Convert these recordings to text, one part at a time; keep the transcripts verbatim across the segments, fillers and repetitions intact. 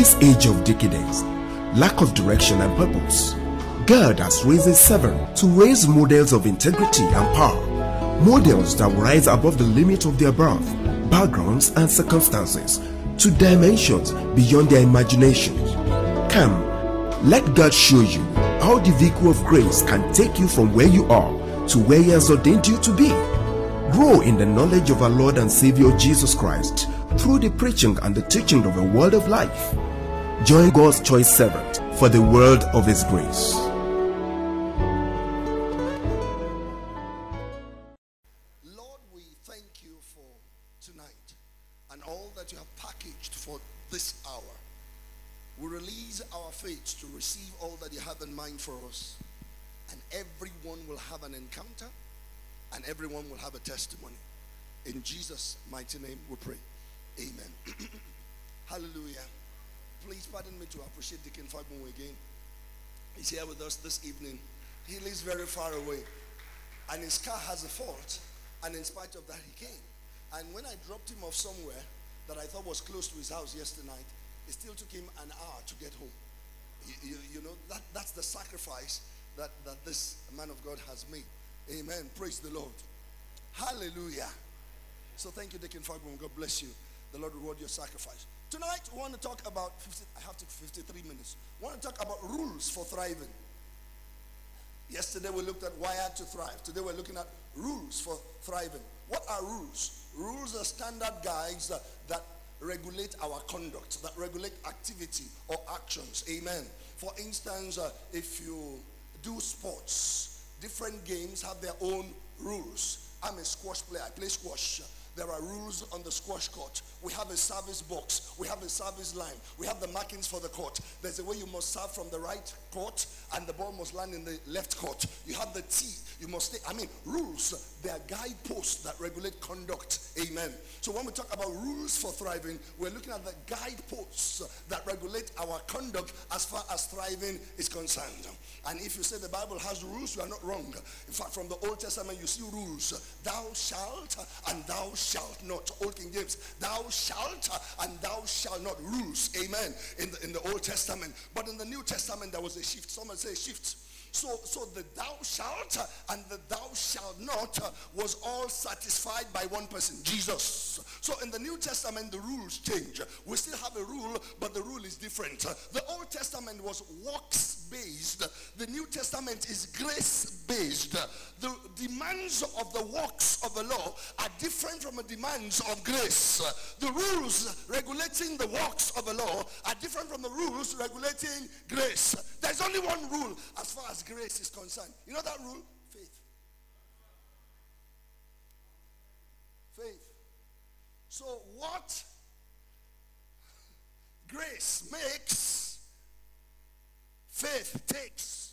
this age of decadence, lack of direction and purpose, God has raised a servant to raise models of integrity and power, models that will rise above the limit of their birth, backgrounds and circumstances to dimensions beyond their imaginations. Come, let God show you how the vehicle of grace can take you from where you are to where He has ordained you to be. Grow in the knowledge of our Lord and Savior Jesus Christ through the preaching and the teaching of the word of life. Join God's choice servant for the world of His grace. Lord, we thank you for tonight and all that you have packaged for this hour. We release our faith to receive all that you have in mind for us, and everyone will have an encounter and everyone will have a testimony. In Jesus' mighty name we pray. Amen. Hallelujah. Please pardon me to appreciate Deacon Fagbon again. He's here with us this evening. He lives very far away, and his car has a fault, and in spite of that he came. And when I dropped him off somewhere that I thought was close to his house yesterday night, it still took him an hour to get home. You, you, you know, that, that's the sacrifice that, that this man of God has made. Amen. Praise the Lord. Hallelujah. So thank you, Deacon Fagbon. God bless you. The Lord reward your sacrifice. Tonight we want to talk about fifty, I have to fifty-three minutes. We want to talk about rules for thriving. Yesterday we looked at wired to thrive. Today we're looking at rules for thriving. What are rules? Rules are standard guides that, that regulate our conduct, that regulate activity or actions. Amen. For instance, uh, if you do sports, different games have their own rules. I'm a squash player. I play squash. There are rules on the squash court. We have a service box. We have a service line. We have the markings for the court. There's a way you must serve from the right court, and the ball must land in the left court. You have the tee. You must stay. I mean, rules. They are guideposts that regulate conduct. Amen. So when we talk about rules for thriving, we're looking at the guideposts that regulate our conduct as far as thriving is concerned. And if you say the Bible has rules, you are not wrong. In fact, from the Old Testament, you see rules. Thou shalt and thou shalt not. Old King James. Thou shalt and thou shalt not. Rules. Amen. In the, in the Old Testament. But in the New Testament, there was a shift. Someone say shift. So, so the thou shalt and the thou shalt not was all satisfied by one person, Jesus. So in the New Testament, the rules change. We still have a rule, but the rule is different. The Old Testament was works-based. The New Testament is grace-based. The demands of the works of the law are different from the demands of grace. The rules regulating the works of the law are different from the rules regulating grace. There's only one rule as far as grace is concerned. You know that rule? Faith. Faith. So what grace makes, faith takes.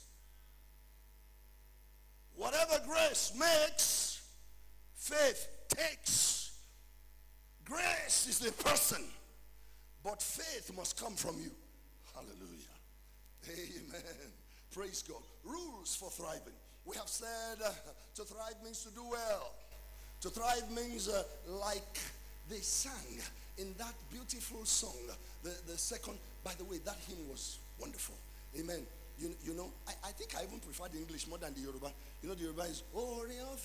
Whatever grace makes, faith takes. Grace is the person, but faith must come from you. Hallelujah. Amen. Praise God. Rules for thriving. We have said uh, to thrive means to do well. To thrive means uh, like they sang in that beautiful song. The, the second, by the way, that hymn was wonderful. Amen. You, you know, I, I think I even prefer the English more than the Yoruba. You know, the Yoruba is, oh,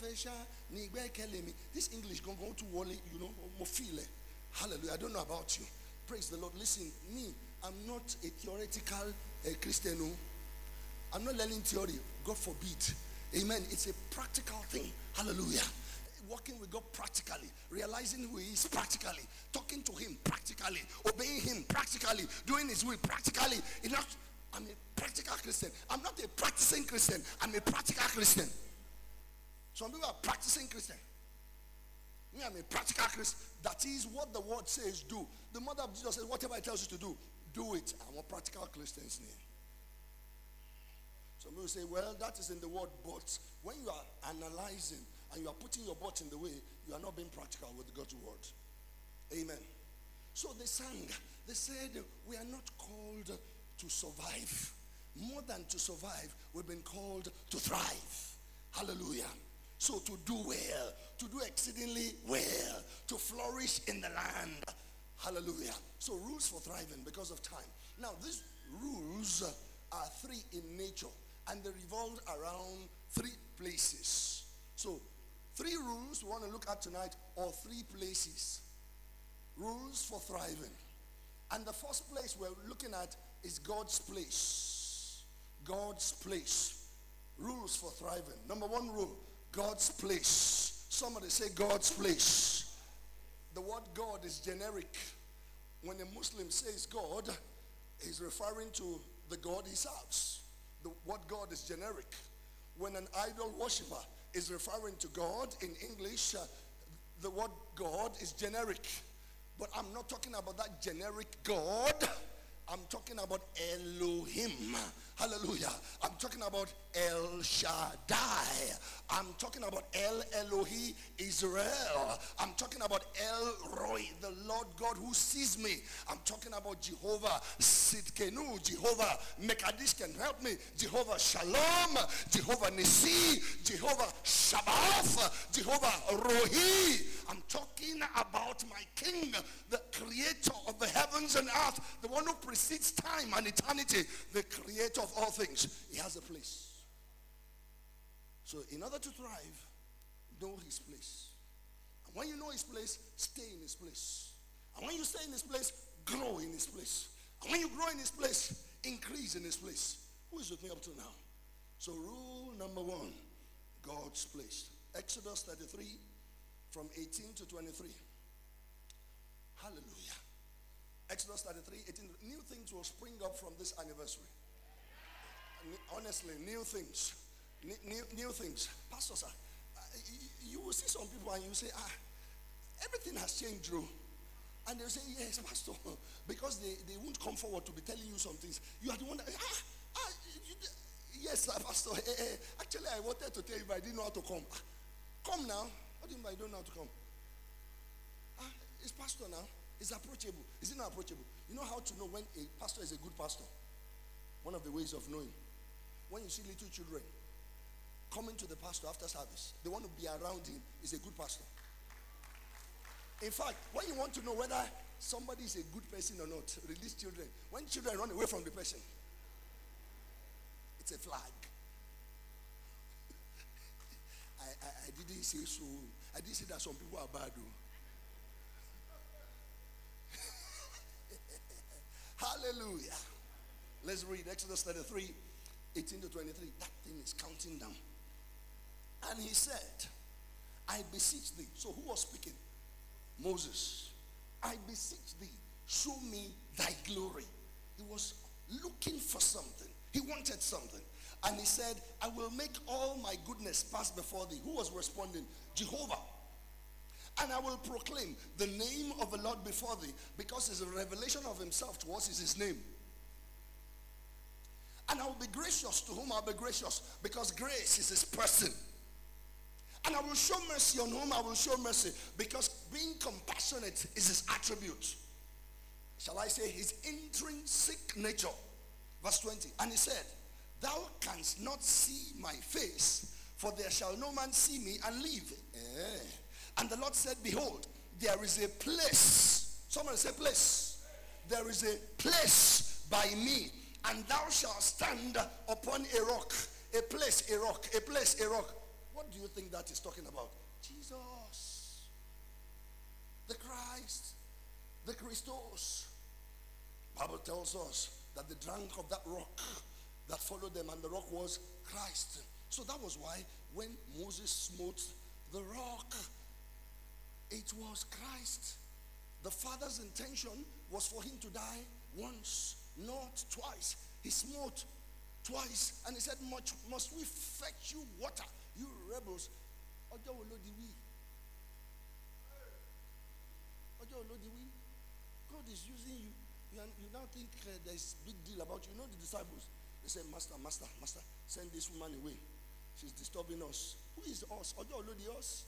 this English going to wally, you know, mofile. Hallelujah. I don't know about you. Praise the Lord. Listen, me, I'm not a theoretical uh, Christian. No. I'm not learning theory. God forbid. Amen. It's a practical thing. Hallelujah. Working with God practically. Realizing who He is practically. Talking to Him practically. Obeying Him practically. Doing His will practically. You know, I'm a practical Christian. I'm not a practicing Christian. I'm a practical Christian. Some people are practicing Christian. Me, I'm a practical Christian. That is what the word says do. The mother of Jesus says, whatever it tells you to do, do it. I'm a practical Christian's name. Some people say, well, that is in the word, but when you are analyzing and you are putting your butt in the way, you are not being practical with God's word. Amen. So they sang. They said, we are not called to survive. More than to survive, we've been called to thrive. Hallelujah. So to do well, to do exceedingly well, to flourish in the land. Hallelujah. So rules for thriving because of time. Now these rules are three in nature and they revolve around three places. So three rules we want to look at tonight, or three places. Rules for thriving. And the first place we're looking at is God's place. God's place. Rules for thriving. Number one rule, God's place. Somebody say God's place. The word God is generic. When a Muslim says God, he's referring to the God he serves. The word God is generic. When an idol worshiper is referring to God in English, uh, the word God is generic. But I'm not talking about that generic God. I'm talking about Elohim. Hallelujah. I'm talking about El Shaddai. I'm talking about El Elohi Israel. I'm talking about El Roy, the Lord God who sees me. I'm talking about Jehovah Sidkenu, Jehovah Mekadesh can help me, Jehovah Shalom, Jehovah Nisi, Jehovah Shabbath, Jehovah Rohi. I'm talking about my King, the creator of the heavens and earth, the one who precedes time and eternity, the creator of all things. He has a place. So in order to thrive, know his place. And when you know his place, stay in his place. And when you stay in his place, grow in his place. And when you grow in his place, increase in his place. Who is with me up to now? So rule number one, God's place. Exodus thirty-three, from eighteen to twenty-three. Hallelujah. Exodus thirty-three, eighteen. New things will spring up from this anniversary. Honestly, new things. New, new things. Pastor, sir, uh, you, you will see some people and you say, ah, everything has changed, Drew. And they'll say, yes, Pastor, because they, they won't come forward to be telling you some things. You are the one that, ah, ah, you, yes, sir, Pastor. Eh, eh, actually, I wanted to tell you, but I didn't know how to come. Ah, come now. What do you mean I don't know how to come? Ah, it's Pastor now. It's approachable. Is it not approachable? You know how to know when a pastor is a good pastor? One of the ways of knowing. When you see little children coming to the pastor after service, they want to be around him, is a good pastor. In fact, when you want to know whether somebody is a good person or not, release children. When children run away from the person, it's a flag. I, I, I didn't say so. I didn't say that some people are bad. Hallelujah. Let's read Exodus thirty-three, eighteen to twenty-three. That thing is counting down. And he said, I beseech thee. So who was speaking? Moses. I beseech thee, show me thy glory. He was looking for something. He wanted something. And he said, I will make all my goodness pass before thee. Who was responding? Jehovah. And I will proclaim the name of the Lord before thee, because his revelation of himself to us is his name. And I will be gracious to whom I will be gracious, because grace is his person. And I will show mercy on whom I will show mercy, because being compassionate is his attribute. Shall I say his intrinsic nature? Verse twenty. And he said, thou canst not see my face, for there shall no man see me and live. Eh. And the Lord said, behold, there is a place. Somebody say place. There is a place by me, and thou shalt stand upon a rock. A place, a rock, a place, a rock. What do you think that is talking about? Jesus. The Christ. The Christos. Bible tells us that they drank of that rock that followed them, and the rock was Christ. So that was why when Moses smote the rock, it was Christ. The Father's intention was for him to die once, not twice. He smote twice, and he said, much must we fetch you water, you rebels? God is using you. You, you now think uh, there's a big deal about you. You know the disciples, they said, master, master, master, send this woman away. She's disturbing us. Who is us? Us?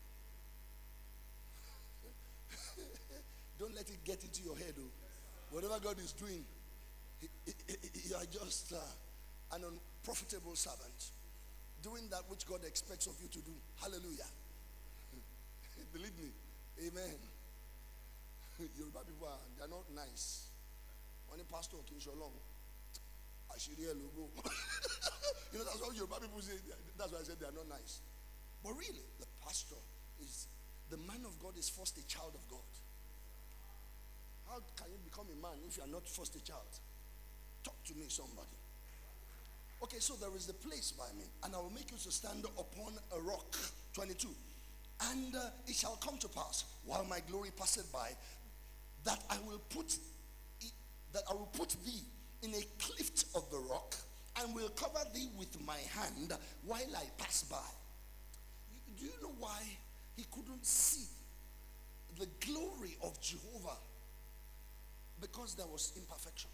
Don't let it get into your head. Oh. Whatever God is doing, he, he, he, you are just uh, an unprofitable servant, doing that which God expects of you to do. Hallelujah. Believe me. Amen. Yoruba people are, they are not nice. When a pastor came so long, Ashiri Elugo. You know, that's what Yoruba people say. That's why I said they are not nice. But really, the pastor is, the man of God is first a child of God. How can you become a man if you are not first a child? Talk to me, somebody. Okay, so there is a place by me, and I will make you to stand upon a rock. twenty-two. And uh, it shall come to pass, while my glory passeth by, that I will put it, that I will put thee in a cleft of the rock, and will cover thee with my hand while I pass by. Do you know why he couldn't see the glory of Jehovah? Because there was imperfection.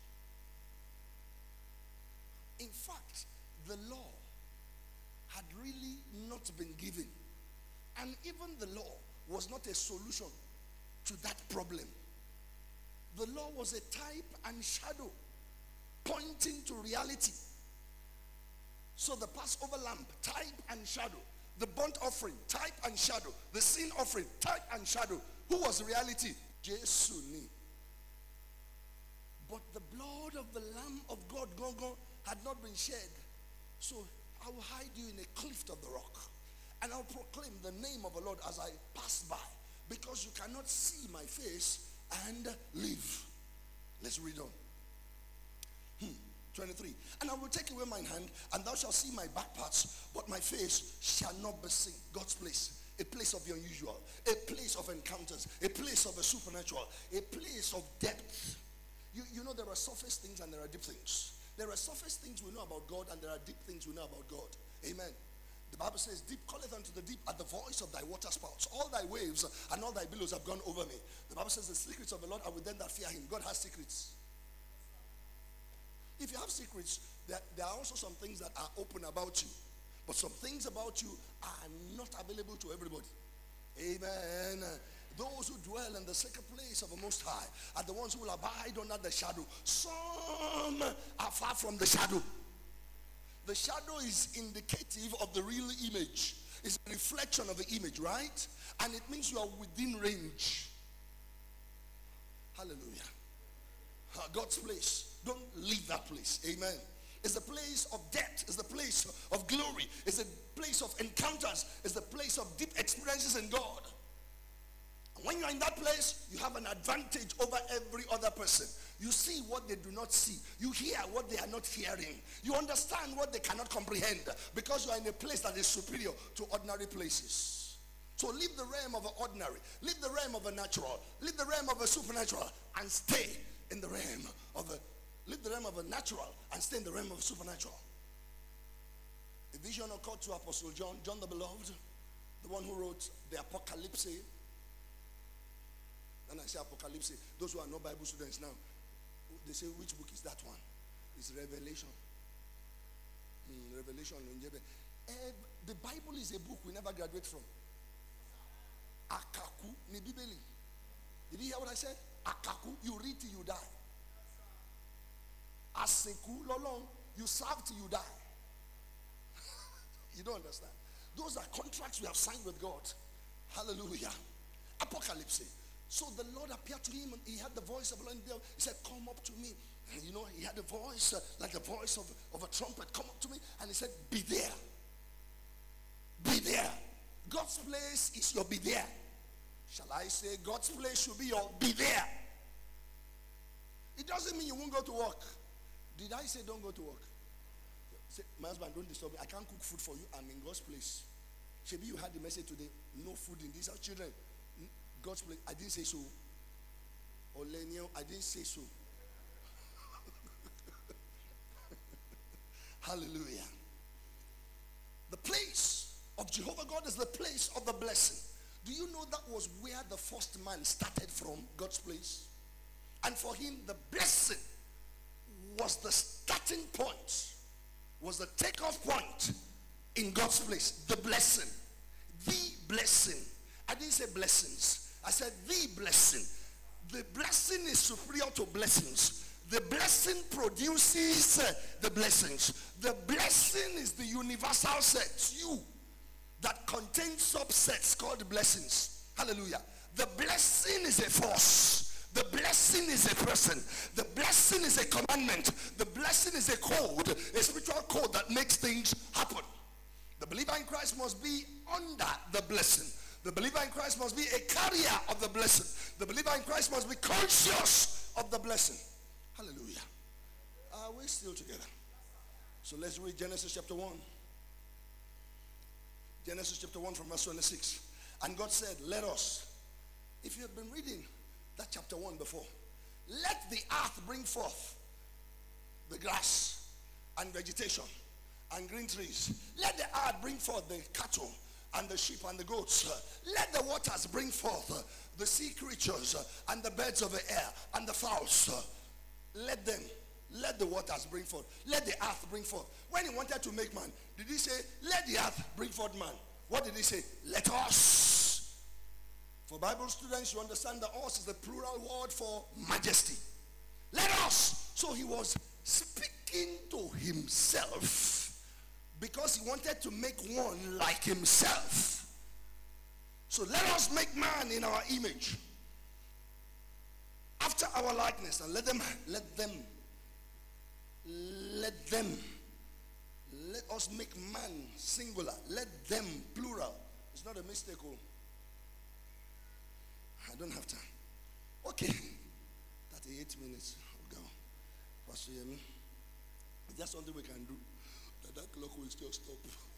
In fact, the law had really not been given. And even the law was not a solution to that problem. The law was a type and shadow pointing to reality. So the Passover lamb, type and shadow. The burnt offering, type and shadow. The sin offering, type and shadow. Who was reality? Jesus. But the blood of the Lamb of God, Gogo, had not been shed. So I will hide you in a cleft of the rock, and I'll proclaim the name of the Lord as I pass by, because you cannot see my face and live. Let's read on. Hmm. twenty-three. And I will take away mine hand, and thou shalt see my back parts, but my face shall not be seen. God's place. A place of the unusual. A place of encounters. A place of the supernatural. A place of depth. You, you know, there are surface things and there are deep things. There are surface things we know about God, and there are deep things we know about God. Amen. The Bible says, deep calleth unto the deep at the voice of thy water spouts. All thy waves and all thy billows have gone over me. The Bible says, the secrets of the Lord are with them that fear him. God has secrets. If you have secrets, there, there are also some things that are open about you. But some things about you are not available to everybody. Amen. Those who dwell in the secret place of the Most High are the ones who will abide under the shadow. Some are far from the shadow. The shadow is indicative of the real image. It's a reflection of the image, right? And it means you are within range. Hallelujah. God's place. Don't leave that place. Amen. It's the place of depth. It's the place of glory. It's the place of encounters. It's the place of deep experiences in God. When you're in that place, you have an advantage over every other person. You see what they do not see. You hear what they are not hearing. You understand what they cannot comprehend, because you are in a place that is superior to ordinary places. So leave the realm of the ordinary, leave the realm of the natural, leave the realm of the supernatural, and stay in the realm of the leave the realm of the natural and stay in the realm of the supernatural. A vision occurred to Apostle John, John the Beloved, the one who wrote the Apocalypse. And I say Apocalypse, those who are not Bible students now, they say, which book is that one? It's Revelation. Mm, Revelation. The Bible is a book we never graduate from. Akaku ni Bibeli. Did you hear what I said? Akaku, you read till you die. Aseku lolong, you serve till you die. You don't understand. Those are contracts we have signed with God. Hallelujah. Apocalypse. So the Lord appeared to him, and he had the voice of the Lord. He said, come up to me. And you know, he had a voice uh, like the voice of, of a trumpet. Come up to me. And he said, be there. Be there. God's place is your be there. Shall I say God's place should be your be there? It doesn't mean you won't go to work. Did I say don't go to work? Say, my husband, don't disturb me. I can't cook food for you. I'm in God's place. Maybe you had the message today. No food in this house. Children, God's place. I didn't say so. Olenio, I didn't say so. Hallelujah. The place of Jehovah God is the place of the blessing. Do you know that was where the first man started from? God's place. And for him, the blessing was the starting point, was the takeoff point in God's place. The blessing. The blessing. I didn't say blessings. I said the blessing. The blessing is superior to blessings. The blessing produces uh, the blessings. The blessing is the universal set, you, that contains subsets called blessings. Hallelujah. The blessing is a force. The blessing is a person. The blessing is a commandment. The blessing is a code, a spiritual code that makes things happen. The believer in Christ must be under the blessing. The believer in Christ must be a carrier of the blessing. The believer in Christ must be conscious of the blessing. Hallelujah. Are we still together? So let's read Genesis chapter one. Genesis chapter one from verse twenty-six. And God said, let us, if you have been reading that chapter one before, let the earth bring forth the grass and vegetation and green trees. Let the earth bring forth the cattle and the sheep and the goats. Let the waters bring forth the sea creatures and the birds of the air and the fowls. Let them, let the waters bring forth. Let the earth bring forth. When he wanted to make man, did he say, let the earth bring forth man? What did he say? Let us. For Bible students, you understand that us is the plural word for majesty. Let us. So he was speaking to himself because he wanted to make one like himself. So let us make man in our image, after our likeness, and let them, let them, let them, let us make man singular. Let them plural. It's not a mistake. Oh. I don't have time. Okay. thirty-eight minutes. We'll go. Pastor Yemi. Is there something we can do? That that clock will still stop.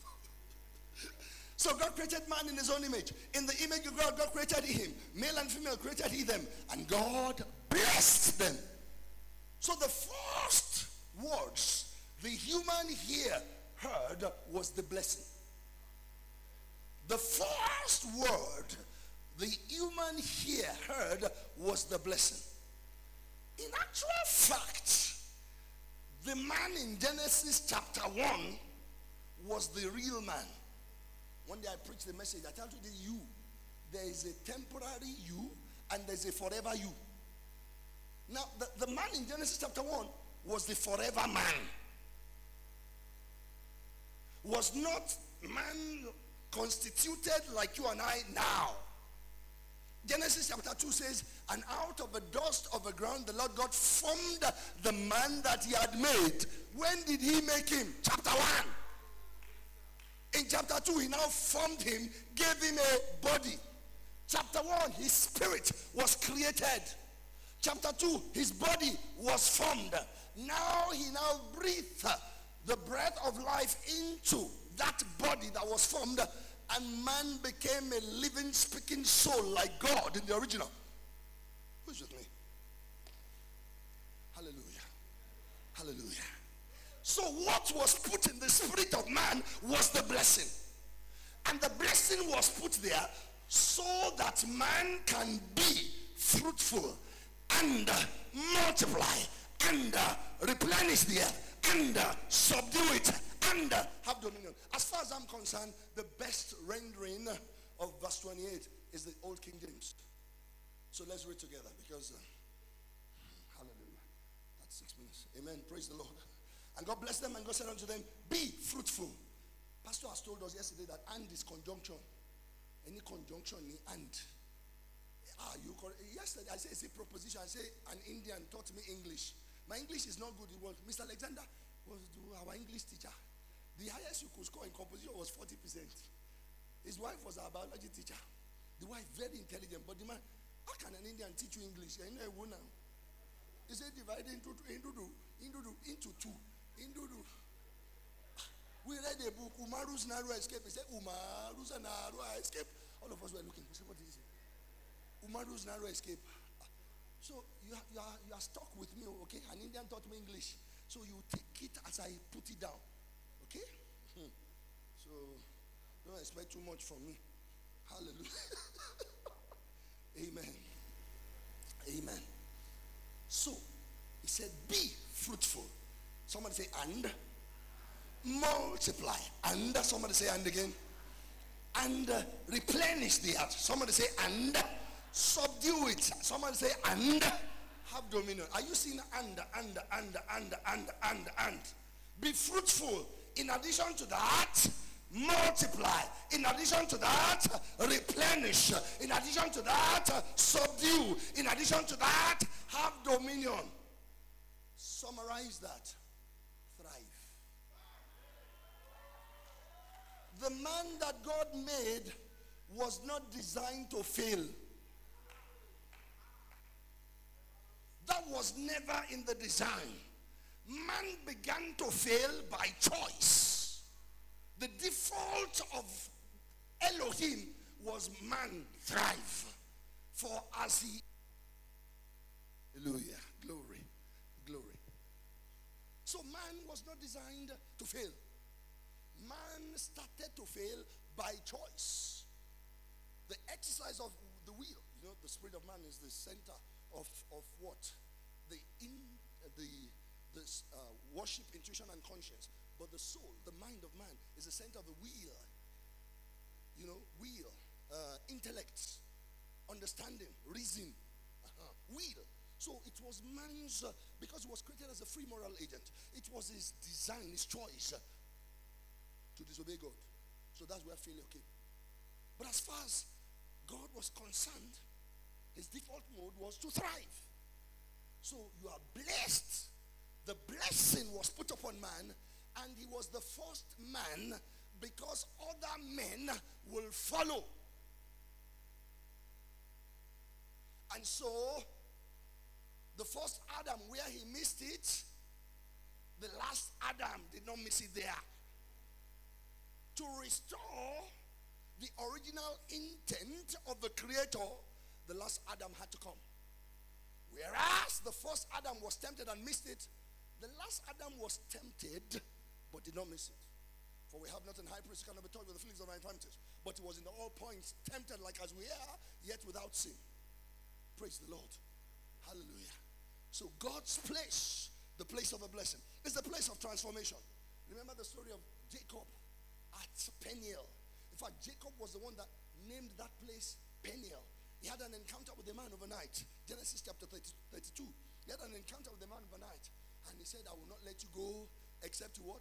So God created man in his own image. In the image of God, God created him. Male and female created he them. And God blessed them. So the first words the human here heard was the blessing. The first word the human here heard was the blessing. In actual fact, the man in Genesis chapter one was the real man. One day I preached the message. I told you the you. There is a temporary you and there's a forever you. Now, the, the man in Genesis chapter one was the forever man. Was not man constituted like you and I now. Genesis chapter two says, and out of the dust of the ground the Lord God formed the man that he had made. When did he make him? Chapter one. In chapter two, he now formed him, gave him a body. Chapter one, his spirit was created. Chapter two, his body was formed. Now he now breathed the breath of life into that body that was formed, and man became a living, speaking soul like God in the original. Who's with me? Hallelujah. Hallelujah. So what was put in the spirit of man was the blessing. And the blessing was put there so that man can be fruitful and uh, multiply and uh, replenish the earth and uh, subdue it and uh, have dominion. As far as I'm concerned, the best rendering of verse twenty-eight is the Old King James. So let's read together because, uh, hallelujah, that's six minutes. Amen. Praise the Lord. And God blessed them and God said unto them, be fruitful. Pastor has told us yesterday that and is conjunction. Any conjunction in and. Ah, you call, yesterday I said it's a proposition. I say an Indian taught me English. My English is not good. It was Mister Alexander was our English teacher. The highest you could score in composition was forty percent. His wife was our biology teacher. The wife very intelligent, but the man, how can an Indian teach you English? You know now. He said divide into into into into two. Indudu. We read a book, Umaru's narrow escape. He said, Umaru's narrow escape. All of us were looking. We said, what is it? Umaru's narrow escape. So you are, you, are, you are stuck with me, okay? An Indian taught me English. So you take it as I put it down. Okay? Hmm. So don't expect too much from me. Hallelujah. Amen. Amen. So he said, be fruitful. Somebody say and multiply. And somebody say and again. And uh, replenish the earth. Somebody say and subdue it. Somebody say and have dominion. Are you seeing and and and and and and and? Be fruitful. In addition to that, multiply. In addition to that, replenish. In addition to that, subdue. In addition to that, have dominion. Summarize that. Thrive. The man that God made was not designed to fail. That was never in the design. Man began to fail by choice. The default of Elohim was man thrive. For as he... Hallelujah. Glory. Glory. So man was not designed to fail. Man started to fail by choice. The exercise of the will. You know, the spirit of man is the center of, of what? The in the the uh, worship, intuition, and conscience. But the soul, the mind of man, is the center of the will. You know, will, uh, intellect, understanding, reason, uh-huh, will. So it was man's, uh, because he was created as a free moral agent, it was his design, his choice uh, to disobey God. So that's where failure came. But as far as God was concerned, his default mode was to thrive. So you are blessed. The blessing was put upon man, and he was the first man because other men will follow. And so, the first Adam, where he missed it, the last Adam did not miss it there. To restore the original intent of the Creator, the last Adam had to come. Whereas the first Adam was tempted and missed it, the last Adam was tempted but did not miss it. For we have not an high priest who cannot be touched with the feelings of our infirmities, but he was in all points tempted like as we are, yet without sin. Praise the Lord. Hallelujah. So God's place, the place of a blessing, is the place of transformation. Remember the story of Jacob at Peniel. In fact, Jacob was the one that named that place Peniel. He had an encounter with a man overnight. Genesis chapter thirty-two. He had an encounter with a man overnight. And he said, I will not let you go except to what?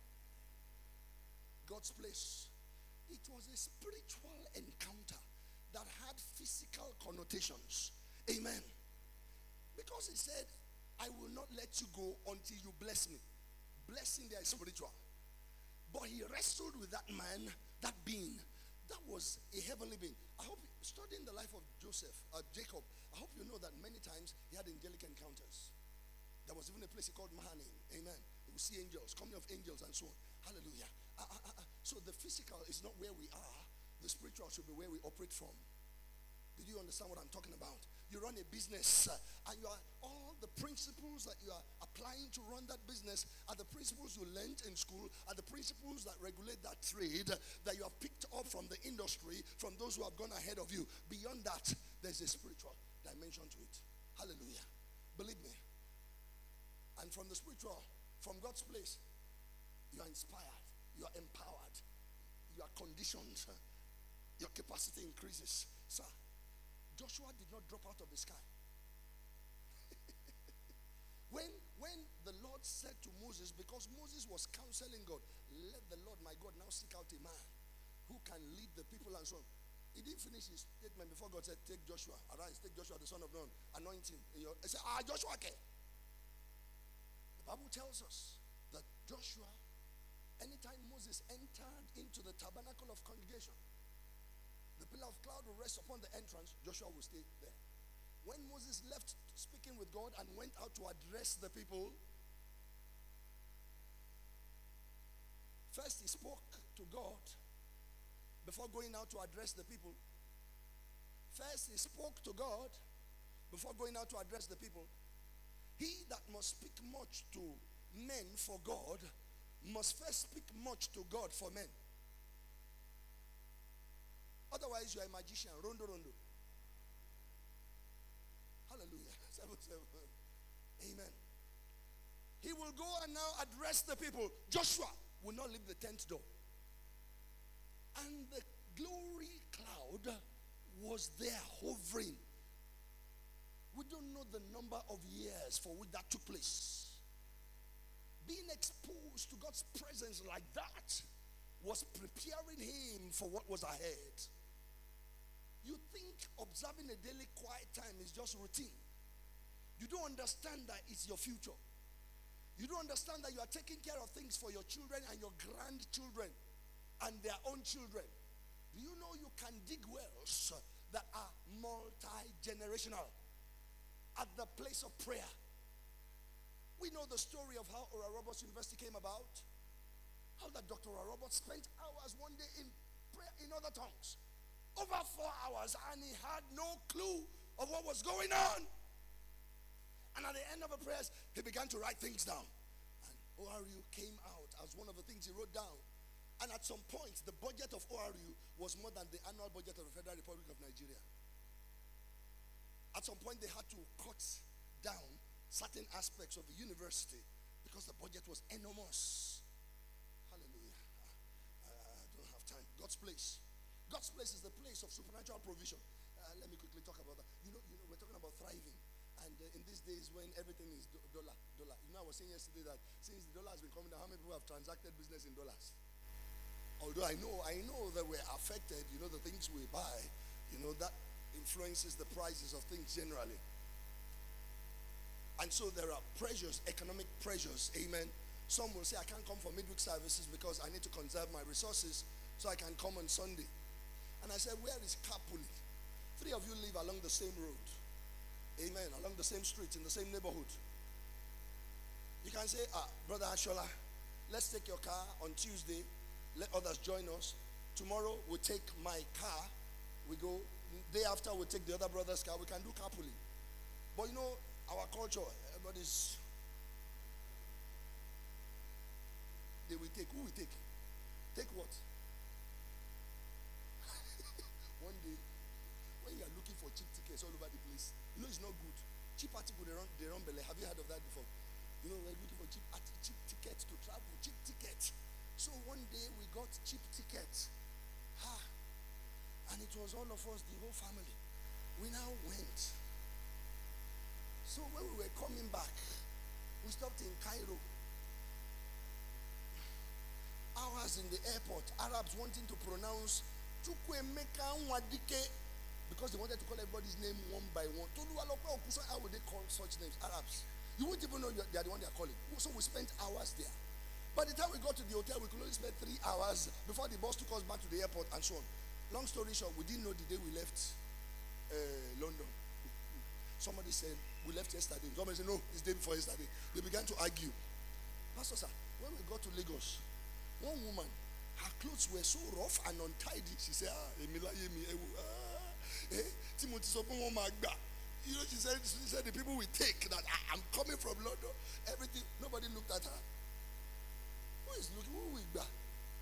God's place. It was a spiritual encounter that had physical connotations. Amen. Because he said, I will not let you go until you bless me. Blessing there is spiritual. But he wrestled with that man, that being. That was a heavenly being. I hope, studying the life of Joseph, uh, Jacob, I hope you know that many times he had angelic encounters. There was even a place he called Mahanaim. Amen. He would see angels, coming of angels and so on. Hallelujah. Uh, uh, uh, so the physical is not where we are. The spiritual should be where we operate from. Did you understand what I'm talking about? You run a business uh, and you are, all the principles that you are applying to run that business are the principles you learned in school, are the principles that regulate that trade that you have picked up from the industry, from those who have gone ahead of you. Beyond that, there's a spiritual dimension to it. Hallelujah. Believe me. And from the spiritual, from God's place, you are inspired, you are empowered, you are conditioned, your capacity increases. Sir, Joshua did not drop out of the sky. when, when the Lord said to Moses, because Moses was counseling God, let the Lord my God now seek out a man who can lead the people and so on. He didn't finish his statement before God said, take Joshua, arise, take Joshua the son of Nun, anoint him. He said, ah, Joshua came. The Bible tells us that Joshua, anytime Moses entered into the tabernacle of congregation, the pillar of cloud will rest upon the entrance, Joshua will stay there. When Moses left speaking with God and went out to address the people, first he spoke to God before going out to address the people. First he spoke to God before going out to address the people. He that must speak much to men for God must first speak much to God for men. Otherwise, you are a magician. Rondo, rondo. Hallelujah. Seven, seven. Amen. He will go and now address the people. Joshua will not leave the tent door. And the glory cloud was there hovering. We don't know the number of years for which that took place. Being exposed to God's presence like that was preparing him for what was ahead. You think observing a daily quiet time is just routine. You don't understand that it's your future. You don't understand that you are taking care of things for your children and your grandchildren and their own children. Do you know you can dig wells that are multi-generational at the place of prayer? We know the story of how Oral Roberts University came about. How that Doctor Oral Roberts spent hours one day in prayer in other tongues. Over four hours, and he had no clue of what was going on. And at the end of the prayers, he began to write things down. And O R U came out as one of the things he wrote down. And at some point, the budget of O R U was more than the annual budget of the Federal Republic of Nigeria. At some point, they had to cut down certain aspects of the university because the budget was enormous. Hallelujah. I, I don't have time. God's place. God's place is the place of supernatural provision. Uh, let me quickly talk about that. You know, you know, we're talking about thriving. And uh, in these days when everything is do- dollar, dollar. You know, I was saying yesterday that since the dollar has been coming down, how many people have transacted business in dollars? Although I know, I know that we're affected, you know, the things we buy, you know, that influences the prices of things generally. And so there are pressures, economic pressures, amen. Some will say, I can't come for midweek services because I need to conserve my resources so I can come on Sunday. And I said, where is carpooling? Three of you live along the same road. Amen. Along the same street, in the same neighborhood. You can say, ah, Brother Ashola, let's take your car on Tuesday. Let others join us. Tomorrow, we'll take my car. We go. Day after, we'll take the other brother's car. We can do carpooling. But you know, our culture, everybody's... They will take. Who will take? Take what? One day, when you are looking for cheap tickets all over the place, you know it's not good. Cheap article, they run, they run belly. Have you heard of that before? You know, we're looking for cheap, cheap tickets to travel, cheap tickets. So one day we got cheap tickets. Ha! And it was all of us, the whole family. We now went. So when we were coming back, we stopped in Cairo. Hours in the airport, Arabs wanting to pronounce Chukwemeka Nwadike, because they wanted to call everybody's name one by one. How would they call such names? Arabs. You wouldn't even know they are the one they are calling. So we spent hours there. By the time we got to the hotel, we could only spend three hours before the bus took us back to the airport and so on. Long story short, we didn't know the day we left uh, London. Somebody said, we left yesterday. Somebody said, no, it's the day before yesterday. They began to argue. Pastor sir, when we got to Lagos, one woman, her clothes were so rough and untidy. She said, ah, Emila Yemi, eh, Timothy Sopon Magba. You know, she said, she said the people will take that I, I'm coming from London. Everything, nobody looked at her. Who is looking? Who will be?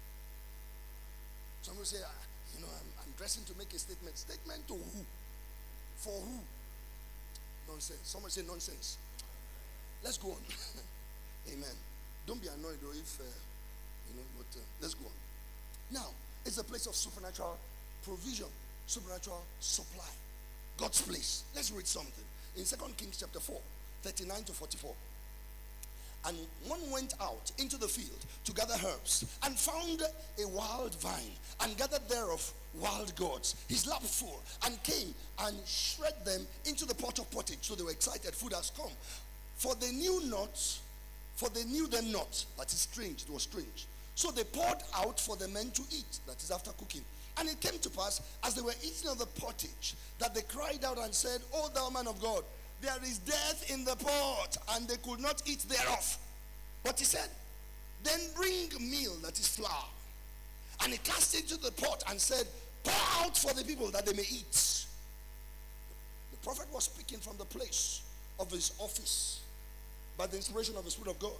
Someone say, ah, you know, I'm, I'm dressing to make a statement. Statement to who? For who? Nonsense. Someone say nonsense. Let's go on. Amen. Don't be annoyed though if, uh, you know, but uh, let's go on. Now, it's a place of supernatural provision, supernatural supply. God's place. Let's read something. In Second Kings chapter four, thirty-nine to forty-four. And one went out into the field to gather herbs and found a wild vine and gathered thereof wild gourds, his lap full, and came and shred them into the pot of pottage. So they were excited, food has come. For they knew not, for they knew them not. That is strange, it was strange. So they poured out for the men to eat, that is after cooking. And it came to pass, as they were eating of the pottage, that they cried out and said, O thou man of God, there is death in the pot, and they could not eat thereof. But he said, then bring meal, that is flour. And he cast it into the pot and said, pour out for the people that they may eat. The prophet was speaking from the place of his office by the inspiration of the Spirit of God.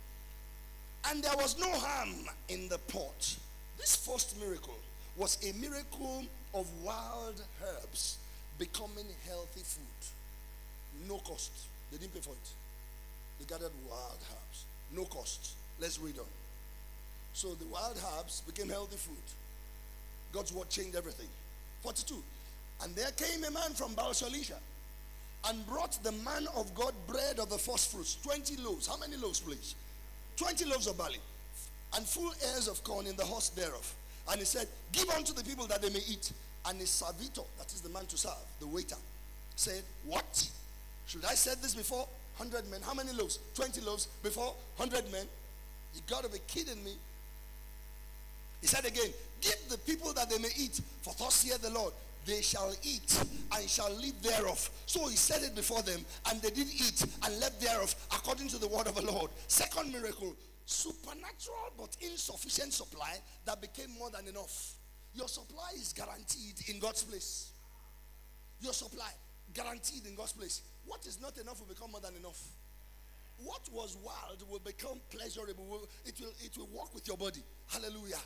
And there was no harm in the pot. This first miracle was a miracle of wild herbs becoming healthy food. No cost. They didn't pay for it. They gathered wild herbs. No cost. Let's read on. So the wild herbs became healthy food. God's word changed everything. forty-two. And there came a man from Baal-Shalisha and brought the man of God bread of the first fruits. twenty loaves. How many loaves, please? twenty loaves of barley. and full ears of corn in the horse thereof. And he said, give unto the people that they may eat. And his servitor, that is the man to serve, the waiter, said, what? Should I said this before one hundred men? How many loaves? twenty loaves before one hundred men? You got to be kidding me. He said again, give the people that they may eat, for thus saith the Lord, they shall eat and shall live thereof. So he said it before them, and they did eat and left thereof, according to the word of the Lord. Second miracle, supernatural but insufficient supply that became more than enough. Your supply is guaranteed in God's place. Your supply guaranteed in God's place. What is not enough will become more than enough. What was wild will become pleasurable. It will, it will work with your body. Hallelujah.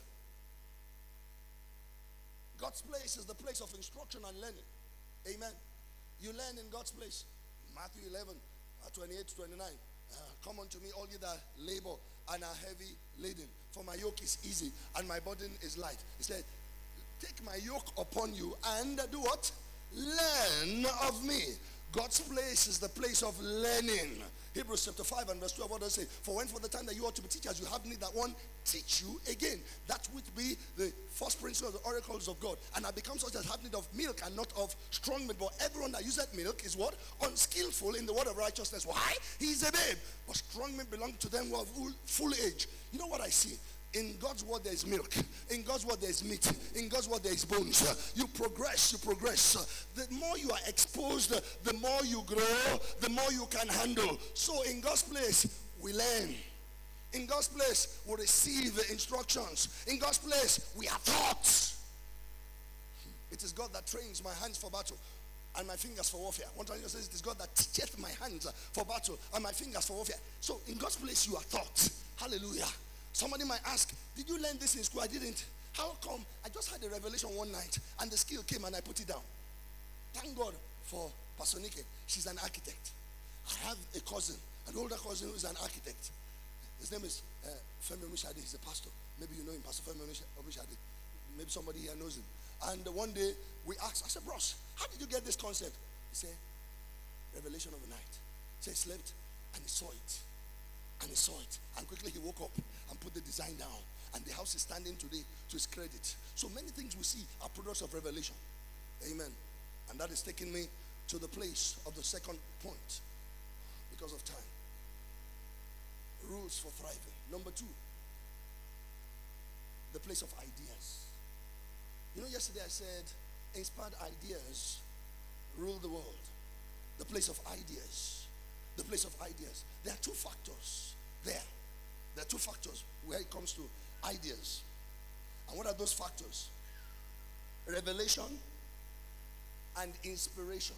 God's place is the place of instruction and learning. Amen. You learn in God's place. Matthew eleven, twenty-eight to twenty-nine. Uh, come unto me, all ye that labor and are heavy laden, for my yoke is easy and my burden is light. He said, take my yoke upon you and do what? Learn of me. God's place is the place of learning. Hebrews chapter five and verse twelve, what does it say? For when for the time that you ought to be teachers, you have need that one teach you again. That would be the first principle of the oracles of God. And I become such as have need of milk and not of strong milk. But everyone that uses milk is what? Unskillful in the word of righteousness. Why? He is a babe. But strong milk belongs to them who are full, full age. You know what I see? In God's word there is milk. In God's word there is meat. In God's word there is bones. You progress, you progress. The more you are exposed, the more you grow, the more you can handle. So in God's place, we learn. In God's place, we receive the instructions. In God's place, we are taught. It is God that trains my hands for battle and my fingers for warfare. One time he says, it is God that teacheth my hands for battle and my fingers for warfare. So in God's place, you are taught. Hallelujah. Somebody might ask, did you learn this in school? I didn't. How come? I just had a revelation one night and the skill came and I put it down. Thank God for Pastor Nike. She's an architect. I have a cousin, an older cousin who is an architect. His name is uh, Femi Omishade. He's a pastor. Maybe you know him, Pastor Femi Omishade. Maybe somebody here knows him. And uh, one day we asked, I said, bros, how did you get this concept? He said, revelation of the night. He said, he slept and he saw it. And he saw it. And quickly he woke up and put the design down. And the house is standing today to his credit. So many things we see are products of revelation. Amen. And that is taking me to the place of the second point because of time. Rules for thriving. Number two, the place of ideas. You know, yesterday I said, inspired ideas rule the world. The place of ideas. The place of ideas. There are two factors there. There are two factors where it comes to ideas. And what are those factors? Revelation and inspiration.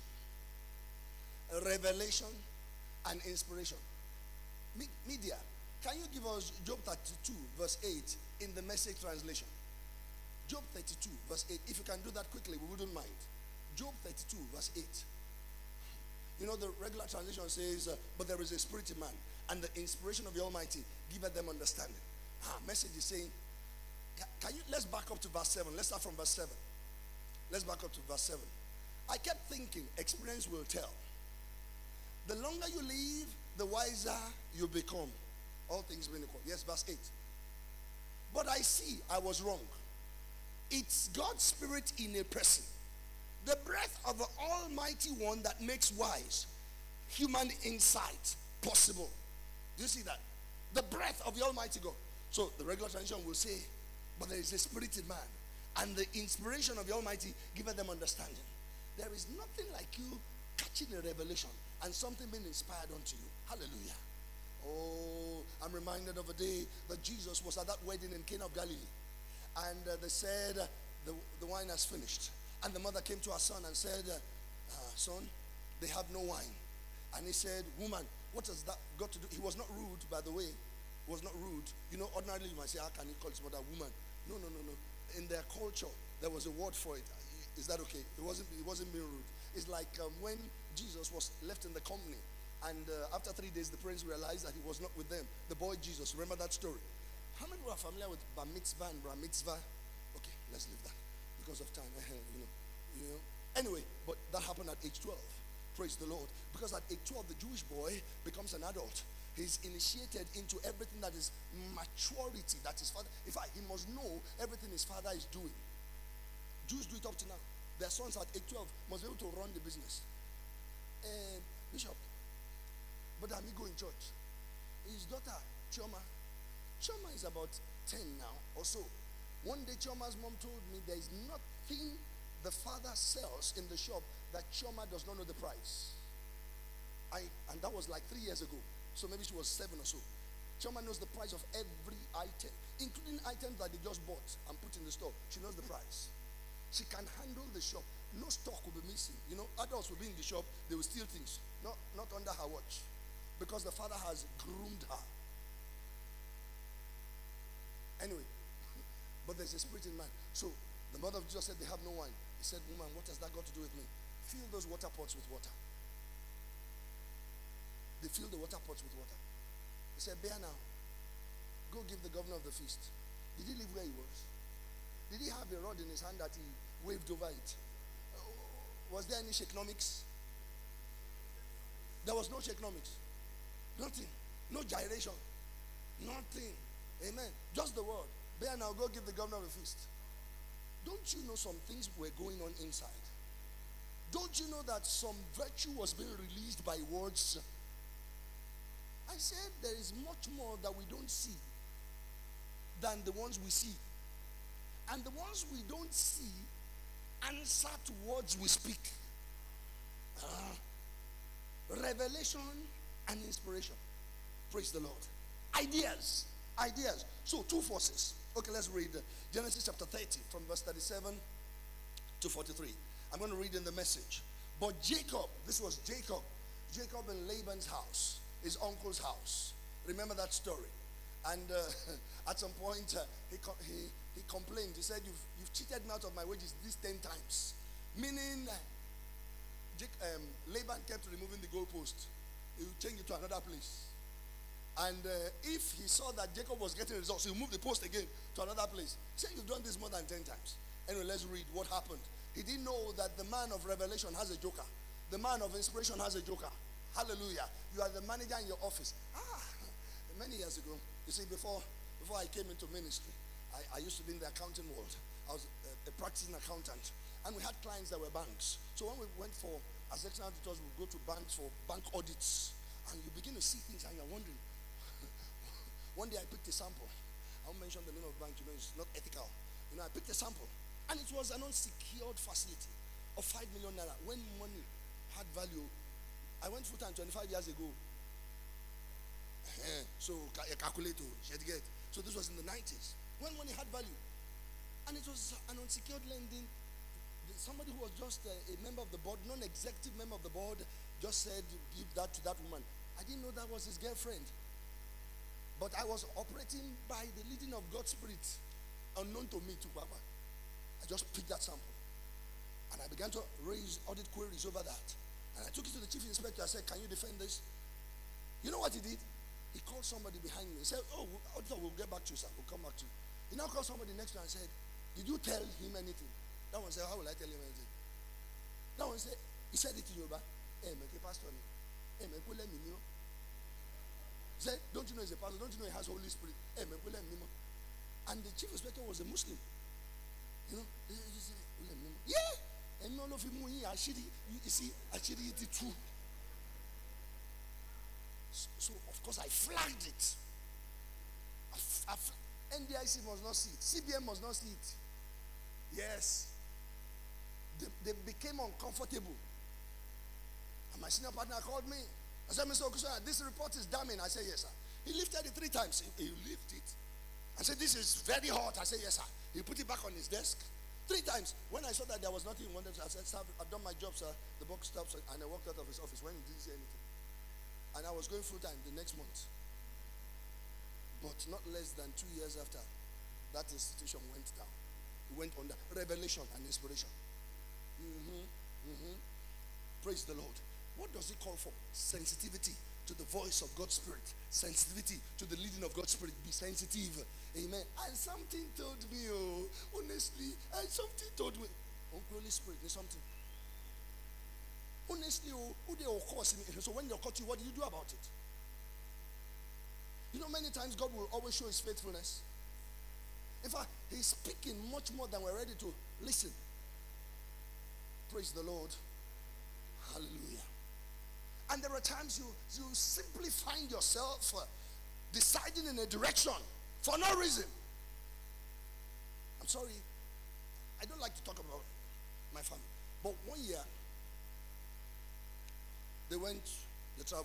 Revelation and inspiration. Me- media. Can you give us Job thirty-two verse eight in the Message translation? Job thirty-two verse eight. If you can do that quickly, we wouldn't mind. Job thirty-two verse eight. You know, the regular translation says, uh, but there is a spirit in man, and the inspiration of the Almighty giveth them understanding. Ah, Message is saying, can, can you, let's back up to verse seven. Let's start from verse seven. Let's back up to verse seven. I kept thinking, experience will tell. The longer you live, the wiser you become. All things being equal. Yes, verse eight. But I see I was wrong. It's God's spirit in a person. The breath of the Almighty One that makes wise human insight possible. Do you see that? The breath of the Almighty God. So the regular translation will say, but there is a spirit in man, and the inspiration of the Almighty giveth them understanding. There is nothing like you catching a revelation and something being inspired unto you. Hallelujah. Oh, I'm reminded of a day that Jesus was at that wedding in Cana of Galilee. And uh, they said, uh, the, the wine has finished. And the mother came to her son and said, uh, uh, son, they have no wine. And he said, woman, what has that got to do? He was not rude, by the way. He was not rude. You know, ordinarily you might say, how can he call his mother woman? No, no, no, no. In their culture, there was a word for it. Is that okay? It wasn't, it wasn't being rude. It's like um, when Jesus was left in the company. And uh, after three days, the parents realized that he was not with them. The boy Jesus, remember that story? How many were familiar with bar mitzvah and bar mitzvah? Okay, let's leave that because of time. you know, you know. Anyway, but that happened at age twelve. Praise the Lord. Because at age twelve, the Jewish boy becomes an adult. he's initiated into everything that is maturity, that his father, in fact, he must know everything his father is doing. Jews do it up to now. Their sons at age twelve must be able to run the business. Uh, Bishop, but Amigo in church, his daughter, Chioma, Chioma is about ten now or so. One day Chioma's mom told me there is nothing the father sells in the shop that Chioma does not know the price. I, and that was like three years ago. So maybe she was seven or so. Chioma knows the price of every item, including items that they just bought and put in the store. She knows the price. She can handle the shop. No stock will be missing. You know, adults will be in the shop, they will steal things. Not, not under her watch. Because the father has groomed her. Anyway, but there's a spirit in man. So the mother of Jesus said they have no wine. He said, woman, what has that got to do with me? Fill those water pots with water. They filled the water pots with water. He said, bear now. Go give the governor of the feast. Did he live where he was? Did he have a rod in his hand that he waved over it? Was there any shakenomics? There was no shakenomics. Nothing. No gyration. Nothing. Amen. Just the word. Bear now, go give the governor of the feast. Don't you know some things were going on inside? Don't you know that some virtue was being released by words? I said there is much more that we don't see than the ones we see. And the ones we don't see answer to words we speak. Uh, revelation and inspiration. Praise the Lord. Ideas. Ideas. So two forces. Okay, let's read Genesis chapter thirty from verse thirty-seven to forty-three. I'm going to read in the Message. But Jacob, this was Jacob, Jacob in Laban's house, his uncle's house. Remember that story. And uh, at some point, uh, he, he, he complained. He said, you've, you've cheated me out of my wages these ten times. Meaning, uh, Jake, um, Laban kept removing the goalpost. He would change it to another place. And uh, if he saw that Jacob was getting results, he moved the post again to another place. He said, you've done this more than ten times. Anyway, let's read what happened. He didn't know that the man of revelation has a joker. The man of inspiration has a joker. Hallelujah. You are the manager in your office. Ah, many years ago, you see, before, before I came into ministry, I, I used to be in the accounting world. I was a, a practicing accountant. And we had clients that were banks. So when we went for, as external auditors, we go to banks for bank audits. And you begin to see things and you're wondering. One day I picked a sample. I won't mention the name of the bank, you know, it's not ethical. You know, I picked a sample. And it was an unsecured facility of five million naira. When money had value, I went full time twenty-five years ago. So, calculate, get. So this was in the nineties. When money had value. And it was an unsecured lending. Somebody who was just a, a member of the board, non-executive member of the board, just said, give that to that woman. I didn't know that was his girlfriend. But I was operating by the leading of God's Spirit, unknown to me, to Papa. I just picked that sample. And I began to raise audit queries over that. And I took it to the chief inspector. I said, can you defend this? You know what he did? He called somebody behind me. He said, oh, auditor, we'll get back to you, sir. We'll come back to you. He now called somebody next to him and said, did you tell him anything? That one said, how will I tell him anything? That one said, he said it in Yoruba. Hey, make a pastor. Hey, make a let me know. He said, don't you know he's a pastor? Don't you know he has Holy Spirit? Hey, make a let me know. And the chief inspector was a Muslim. You know, he said, yeah. And all of him, actually, you see, actually, it is true. So, of course, I flagged it. I, I, N D I C must not see it. C B N must not see it. Yes. They, they became uncomfortable. And my senior partner called me. I said, Mister Okusoya, this report is damning. I said, yes, sir. He lifted it three times. He, he lifted it. I said, this is very hot. I said, yes, sir. He put it back on his desk. Three times. When I saw that there was nothing he wanted to, I said, sir, I've done my job, sir. The box stops. And I walked out of his office when he didn't say anything. And I was going full time the next month. But not less than two years after, that institution went down. It went under revelation and inspiration. Mm-hmm. Mm-hmm. Praise the Lord. What does it call for? Sensitivity to the voice of God's Spirit. Sensitivity to the leading of God's Spirit. Be sensitive. Amen. And something told me, oh, honestly, and something told me, oh, Holy Spirit, there's something. Honestly, oh, who they will cause me. So when they caught you, what do you do about it? You know, many times God will always show his faithfulness. In fact, he's speaking much more than we're ready to listen. Praise the Lord. Hallelujah. And there are times you, you simply find yourself uh, deciding in a direction for no reason. I'm sorry, I don't like to talk about my family. But one year, they went, they traveled.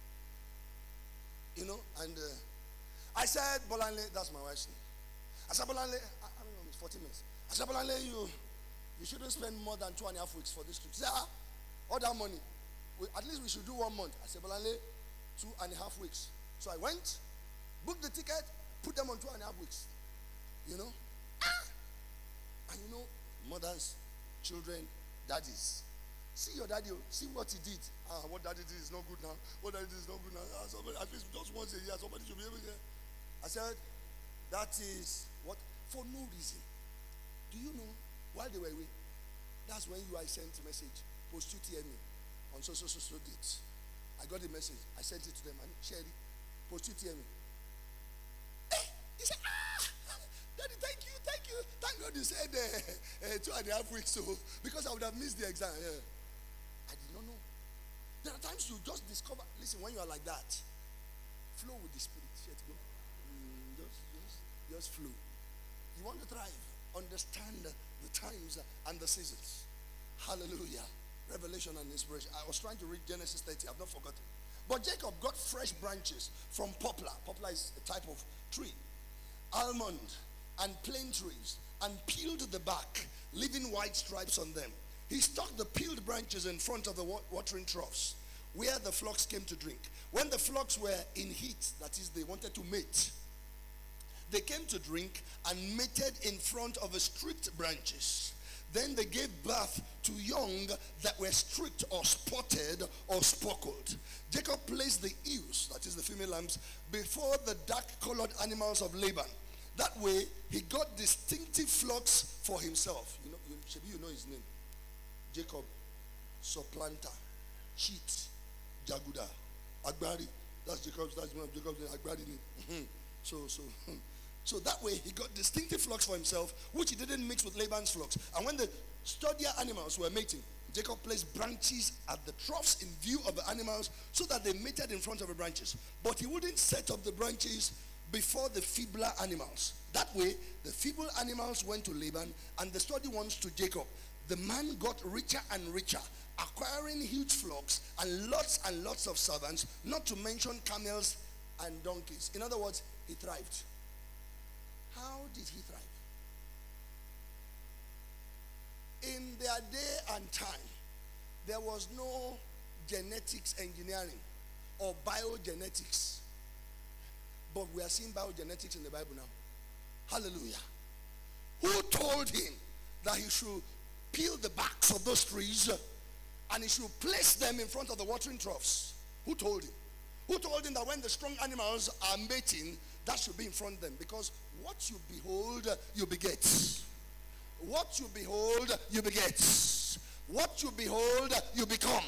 You know, and uh, I said, Bolanle, that's my wife's name. I said, Bolanle, I, I don't know, it's forty minutes. I said, Bolanle, you, you shouldn't spend more than two and a half weeks for this trip. She said, ah, all that money. We, at least we should do one month. I said, Bolanle, two and a half weeks. So I went, booked the ticket, put them on two and a half weeks. You know? Ah! And you know, mothers, children, daddies. See your daddy, see what he did. Ah, what daddy did is not good now. What daddy did is not good now. Ah, somebody, at least just once a year, somebody should be able to. I said, that is what? For no reason. Do you know, while they were away, that's when you I sent a message, post you T M E on so so so so date. I got a message. I sent it to them and Sherry, post you T M E. Hey, he said, ah, Daddy, thank you, thank you. Thank God you said uh, uh, two and a half weeks, so because I would have missed the exam. Yeah. I did not know. There are times you just discover. Listen, when you are like that, flow with the Spirit. Go. Mm, just, just, just flow. You want to thrive. Understand the times and the seasons. Hallelujah. Revelation and inspiration. I was trying to read Genesis thirty. I've not forgotten. But Jacob got fresh branches from poplar. Poplar is a type of tree. Almond and plane trees, and peeled the bark, leaving white stripes on them. He stuck the peeled branches in front of the watering troughs, where the flocks came to drink. When the flocks were in heat, that is, they wanted to mate, they came to drink and mated in front of the streaked branches. Then they gave birth to young that were streaked or spotted or speckled. Jacob placed the ewes, that is the female lambs, before the dark-colored animals of Laban. That way, he got distinctive flocks for himself. You know, you, Shebi, you know his name. Jacob, supplanter, cheat, Jaguda, Agbari. That's Jacob's, that's one of Jacob's name, Agbari name. so, so, so that way, he got distinctive flocks for himself, which he didn't mix with Laban's flocks. And when the sturdier animals were mating, Jacob placed branches at the troughs in view of the animals so that they mated in front of the branches. But he wouldn't set up the branches before the feebler animals. That way, the feeble animals went to Laban and the sturdy ones to Jacob. The man got richer and richer, acquiring huge flocks and lots and lots of servants, not to mention camels and donkeys. In other words, he thrived. How did he thrive? In their day and time, there was no genetics engineering or biogenetics. But we are seeing biogenetics in the Bible now. Hallelujah. Who told him that he should peel the backs of those trees and he should place them in front of the watering troughs? Who told him? Who told him that when the strong animals are mating, that should be in front of them? Because what you behold, you beget. What you behold, you beget. What you behold, you become.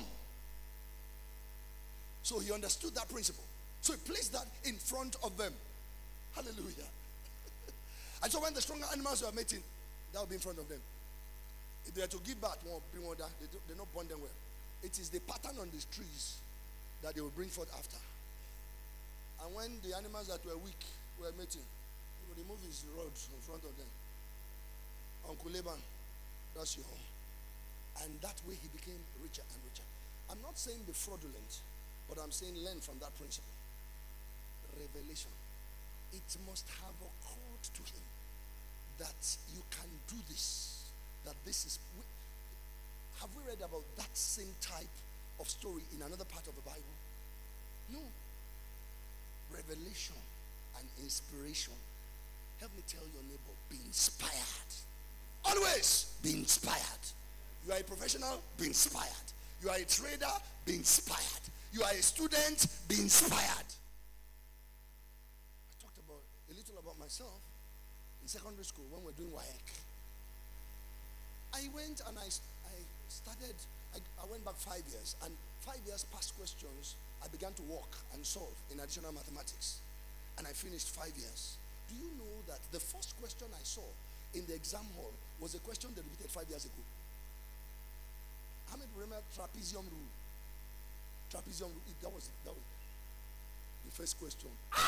So he understood that principle. So he placed that in front of them. Hallelujah. And so when the stronger animals were mating, that will be in front of them. If they are to give birth, one bring order, they do, they not bond them well. It is the pattern on these trees that they will bring forth after. And when the animals that were weak were mating, he will remove his rod in front of them. Uncle Laban, that's your home. And that way he became richer and richer. I'm not saying be fraudulent, but I'm saying learn from that principle. Revelation. It must have occurred to him that you can do this, that this is. Have we read about that same type of story in another part of the Bible? No. Revelation and inspiration. Help me tell your neighbor, be inspired. Always be inspired. You are a professional, be inspired. You are a trader, be inspired. You are a student, be inspired. I talked about a little about myself in secondary school when we were doing W A E C. I went and I, I started, I, I went back five years, and five years past questions, I began to work and solve in additional mathematics. and I finished five years. Do you know that the first question I saw in the exam hall was a question they repeated five years ago? How many remember trapezium rule? Trapezium rule. That was that was the first question.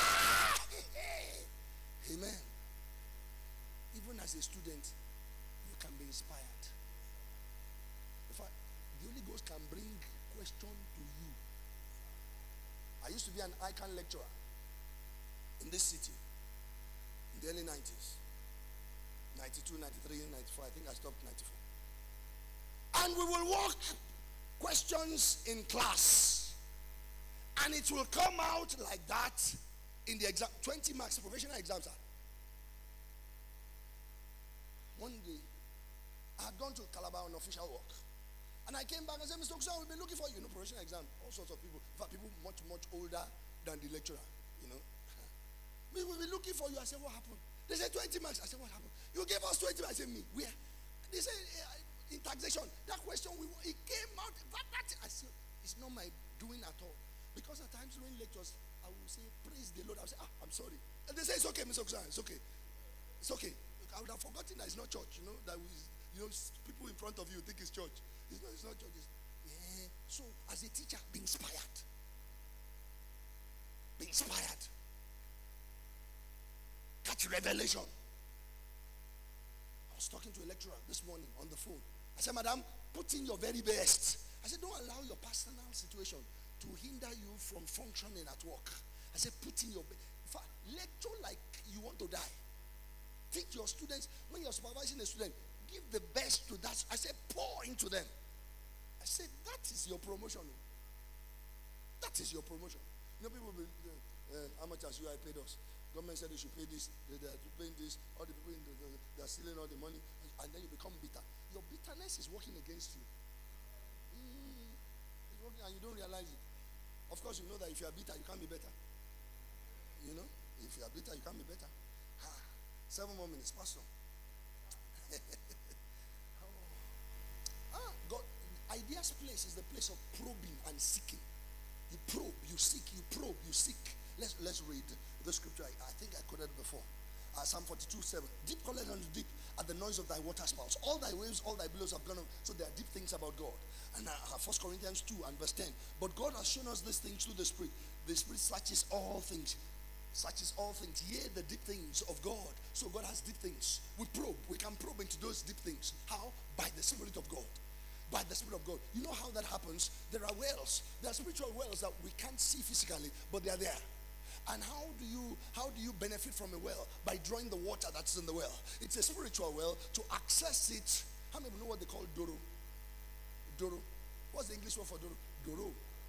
Amen. Even as a student, you can be inspired. In fact, the Holy Ghost can bring question to you. I used to be an icon lecturer in this city in the early nineties. ninety-two, ninety-three, ninety-four. I think I stopped ninety-four. And we will walk questions in class. And it will come out like that in the exam. twenty marks, professional exams are. One day, I had gone to Calabar on official work. And I came back and said, Mister Oksan, we've been looking for you. You know, professional exam, all sorts of people. In fact, people much, much older than the lecturer, you know. We will be looking for you. I said, what happened? They said twenty marks. I said, what happened? You gave us twenty marks. I said, me, where? They said, in taxation, that question, we, it came out. That, that, I said, it's not my doing at all. Because at times during lectures, I will say, praise the Lord. I will say, ah, I'm sorry. And they say, it's okay, Mister Oksan, it's okay. It's okay. I would have forgotten that it's not church, you know, that we, you know, people in front of you think it's church. It's not, it's not church. It's, yeah. So, as a teacher, be inspired. Be inspired. Catch revelation. I was talking to a lecturer this morning on the phone. I said, Madam, put in your very best. I said, don't allow your personal situation to hinder you from functioning at work. I said, put in your best. In fact, lecture like you want to die. Teach your students, when you're supervising a student, give the best to that. I said, pour into them. I said, that is your promotion. That is your promotion. You know, people will be, uh, uh, how much as you I paid us? Government said they should pay this, they, they are paying this, all the people in the, the, they are stealing all the money, and then you become bitter. Your bitterness is working against you. Mm, it's working, and you don't realize it. Of course, you know that if you are bitter, you can't be better. You know, if you are bitter, you can't be better. Ha. Seven more minutes, Pastor. ah, God, ideas place is the place of probing and seeking. You probe, you seek, you probe, you seek. Let's let's read the scripture. I, I think I quoted it before. Uh, Psalm forty-two, seven. Deep calleth unto deep at the noise of thy water spouts. All thy waves, all thy billows have gone on. So there are deep things about God. And uh, First Corinthians two and verse ten. But God has shown us these things through the Spirit. The Spirit searches all things. Searches all things. Yea, the deep things of God. So God has deep things. We probe. We can probe into those deep things. How? By the Spirit of God. By the Spirit of God. You know how that happens? There are wells. There are spiritual wells that we can't see physically, but they are there. And how do you how do you benefit from a well? By drawing the water that's in the well. It's a spiritual well. To access it, how many know what they call Doro? Doro. What's the English word for Doro? Doro.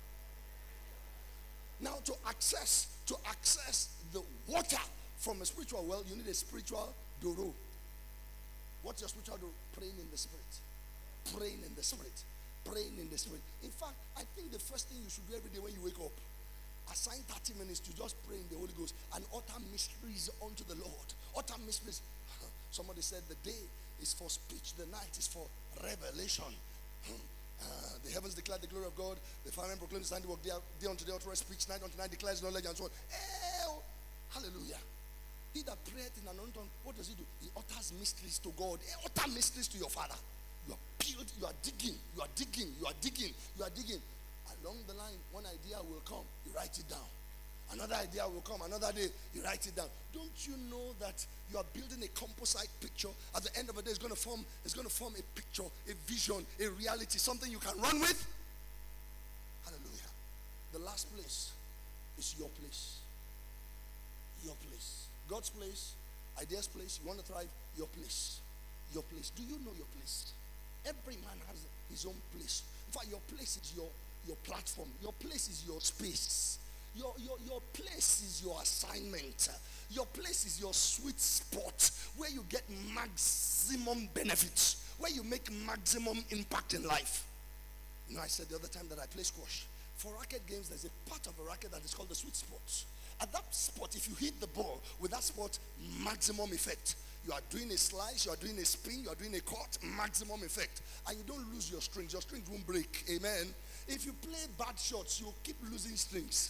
Now to access, to access the water from a spiritual well, you need a spiritual Doro. What's your spiritual Doro? Praying in the Spirit. Praying in the Spirit. Praying in the Spirit. In fact, I think the first thing you should do every day when you wake up, assign thirty minutes to just pray in the Holy Ghost and utter mysteries unto the Lord. Utter mysteries. Somebody said the day is for speech, the night is for revelation. Uh, the heavens declare the glory of God. The firmament proclaims his handiwork. Day, day unto day uttereth speech, night unto night declares knowledge, and so on. Ew. Hallelujah. He that prayeth in an unknown tongue, what does he do? He utters mysteries to God. He utter mysteries to your Father. You are peeled, you are digging, you are digging, you are digging, you are digging. Along the line, one idea will come, you write it down. Another idea will come, another day, you write it down. Don't you know that you are building a composite picture? At the end of the day, it's going to form, it's going to form a picture, a vision, a reality, something you can run with. Hallelujah. The last place is your place. Your place. God's place, ideas place, you want to thrive, your place. Your place. Do you know your place? Every man has his own place. In fact, your place is your your platform. Your place is your space. Your, your, your place is your assignment. Your place is your sweet spot where you get maximum benefits, where you make maximum impact in life. You know, I said the other time that I play squash. For racket games, there's a part of a racket that is called the sweet spot. At that spot, if you hit the ball with that spot, maximum effect. You are doing a slice, you are doing a spin, you are doing a cut, maximum effect. And you don't lose your strings. Your strings won't break. Amen. If you play bad shots, you'll keep losing strings.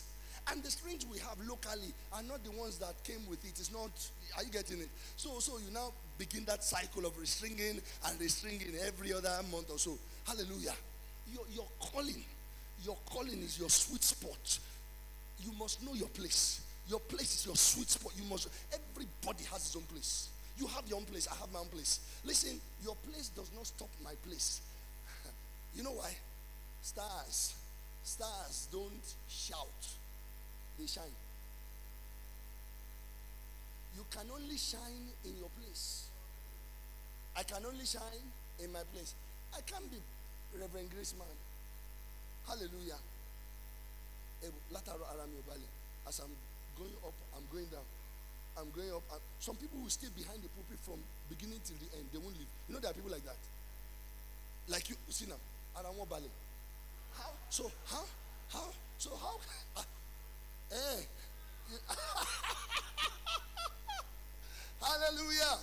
And the strings we have locally are not the ones that came with it. It's not, are you getting it? So, so you now begin that cycle of restringing and restringing every other month or so. Hallelujah. Your, your calling, your calling is your sweet spot. You must know your place. Your place is your sweet spot. You must, everybody has his own place. You have your own place. I have my own place. Listen, your place does not stop my place. You know why? Stars. Stars don't shout. They shine. You can only shine in your place. I can only shine in my place. I can't be Reverend Graceman. Hallelujah. As I'm going up, I'm going down. I'm going up. I'm, some people will stay behind the pulpit from beginning till the end. They won't leave. You know there are people like that. Like you, you see now. And I want ballet. How? So how? How? So how? Eh. Hallelujah.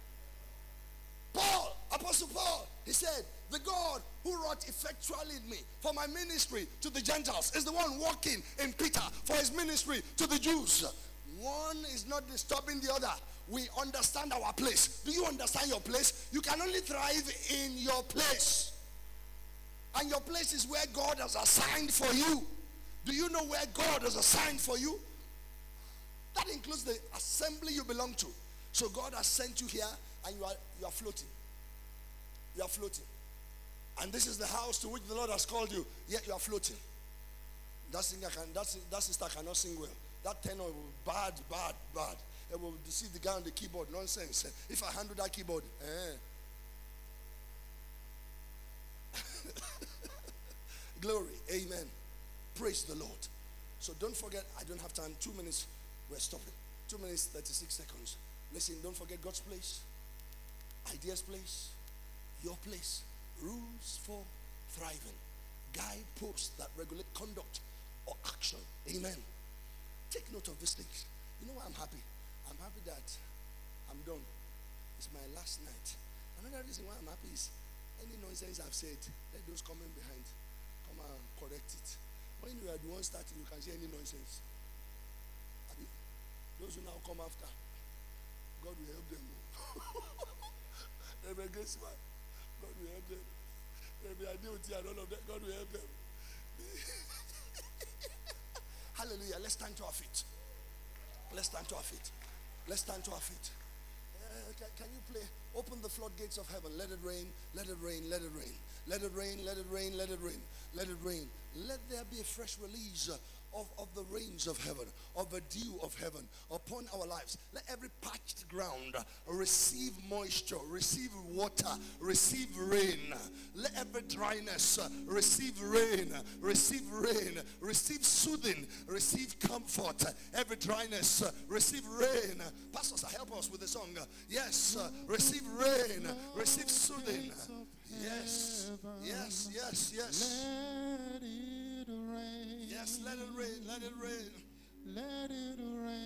Paul, Apostle Paul, he said, the God who wrought effectually in me for my ministry to the Gentiles is the one working in Peter for his ministry to the Jews. One is not disturbing the other. We understand our place. Do you understand your place? You can only thrive in your place. And your place is where God has assigned for you. Do you know where God has assigned for you? That includes the assembly you belong to. So God has sent you here and you are, you are floating. You are floating. And this is the house to which the Lord has called you. Yet you are floating. That singer can, that, that sister cannot sing well. That tenor will be bad, bad, bad. It will deceive the guy on the keyboard. Nonsense. If I handle that keyboard, eh. Glory. Amen. Praise the Lord. So don't forget, I don't have time. Two minutes, we're stopping. Two minutes, thirty-six seconds. Listen, don't forget God's place, ideas place, your place, rules for thriving, guideposts that regulate conduct or action. Amen. Take note of these things. You know why I'm happy? I'm happy that I'm done. It's my last night. Another reason why I'm happy is any nonsense I've said, let those coming behind come and correct it. When you are the one starting, you can say any nonsense. Those who now come after, God will help them. Reverend Graceman, God will help them. Reverend Adeoti and all of them, God will help them. Hallelujah. Let's stand to our feet. Let's stand to our feet. Let's stand to our feet. Uh, can, can you play? Open the floodgates of heaven. Let it rain. Let it rain. Let it rain. Let it rain. Let it rain. Let it rain. Let it rain. Let there be a fresh release of, of the rains of heaven, of the dew of heaven upon our lives. Let every parched ground receive moisture, receive water, receive rain. Let every dryness receive rain, receive rain, receive soothing, receive comfort. Every dryness receive rain. Pastors, help us with the song. Yes, receive rain, receive soothing. Yes, yes, yes, yes. Let it rain. Yes, let it rain, let it rain. Let it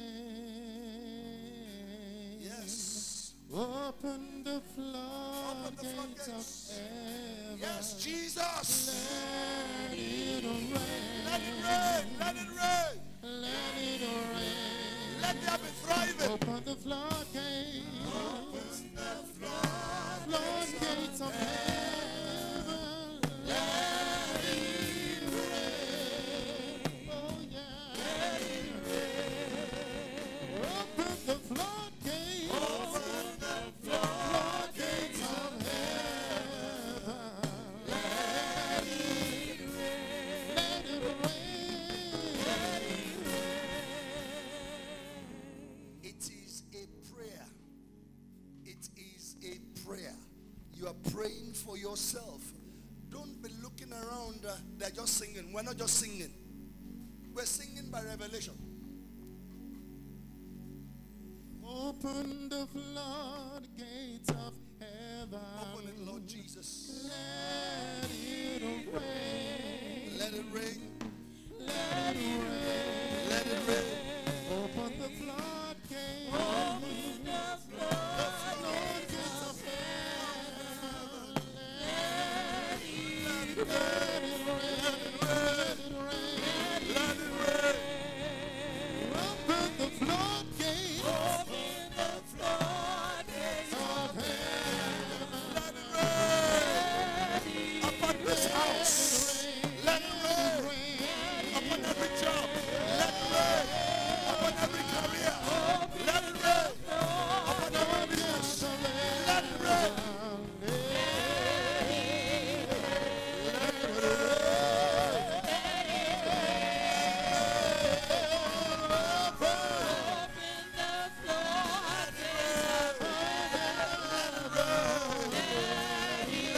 rain. Yes. Open the Open the floodgates of floodgates. heaven. Yes, Jesus. Let it rain. Let it rain, let it rain. Let it rain. Let there be thriving. Open the floodgates. Open the floodgates. Floodgates of heaven. Let it Oh yeah. Let it rain. Open the floodgates. open the Floodgates of heaven. Let it rain. Let it rain. It is a prayer. It is a prayer. You are praying for yourself. Don't be looking around. Uh, they're just singing. We're not just singing. We're singing by revelation. Open the floodgates of heaven. Open it, Lord Jesus. Let it rain. Let it rain. Let it rain. Let it rain. Open the floodgates. Open the floodgates of heaven. Let it rain. Let it rain. Let it rain.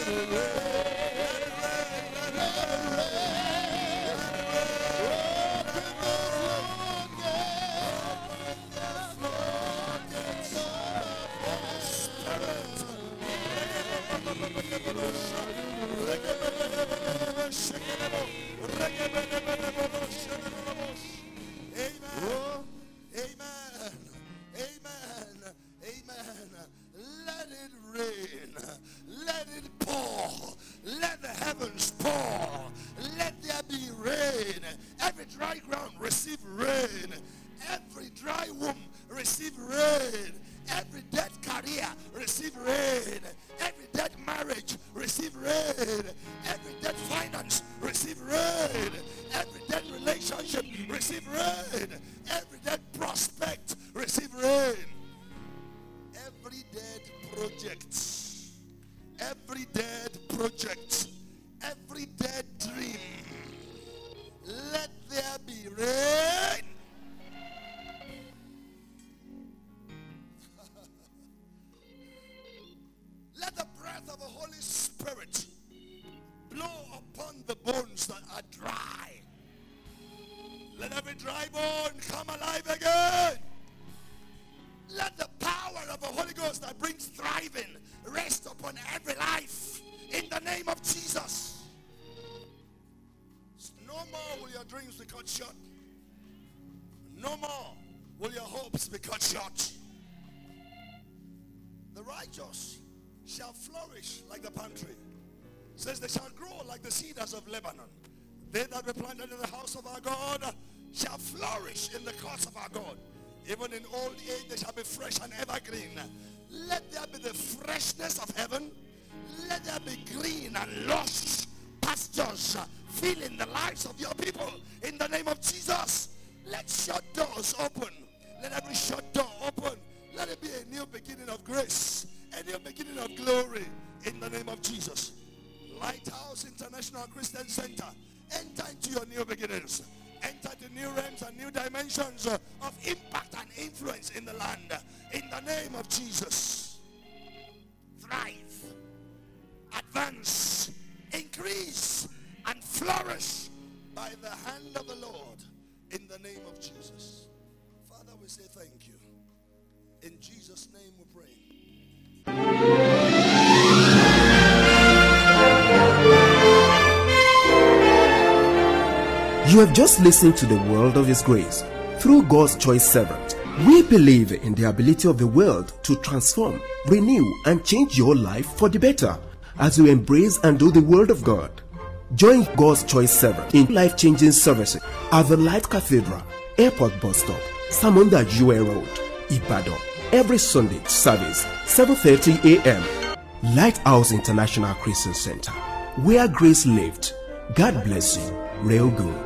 Shall flourish like the palm tree. Says they shall grow like the cedars of Lebanon. They that were planted in the house of our God shall flourish in the courts of our God. Even in old age they shall be fresh and evergreen. Let there be the freshness of heaven. Let there be green and lush pastures filling the lives of your people in the name of Jesus. Let shut doors open. Let every shut door open. Let it be a new beginning of grace, a new beginning of glory in the name of Jesus. Lighthouse International Christian Center, enter into your new beginnings. Enter the new realms and new dimensions of impact and influence in the land in the name of Jesus. Thrive, advance, increase, and flourish by the hand of the Lord in the name of Jesus. Father, we say thank you. In Jesus' name we pray. You have just listened to the World of His Grace through God's Choice Servant. We believe in the ability of the world to transform, renew, and change your life for the better as you embrace and do the Word of God. Join God's Choice Servant in life-changing services at the Light Cathedral, Airport Bus Stop, Samunda Jue Road, Ibadan. Every Sunday service, seven thirty a m Lighthouse International Christian Center, where grace lived. God bless you. Real good.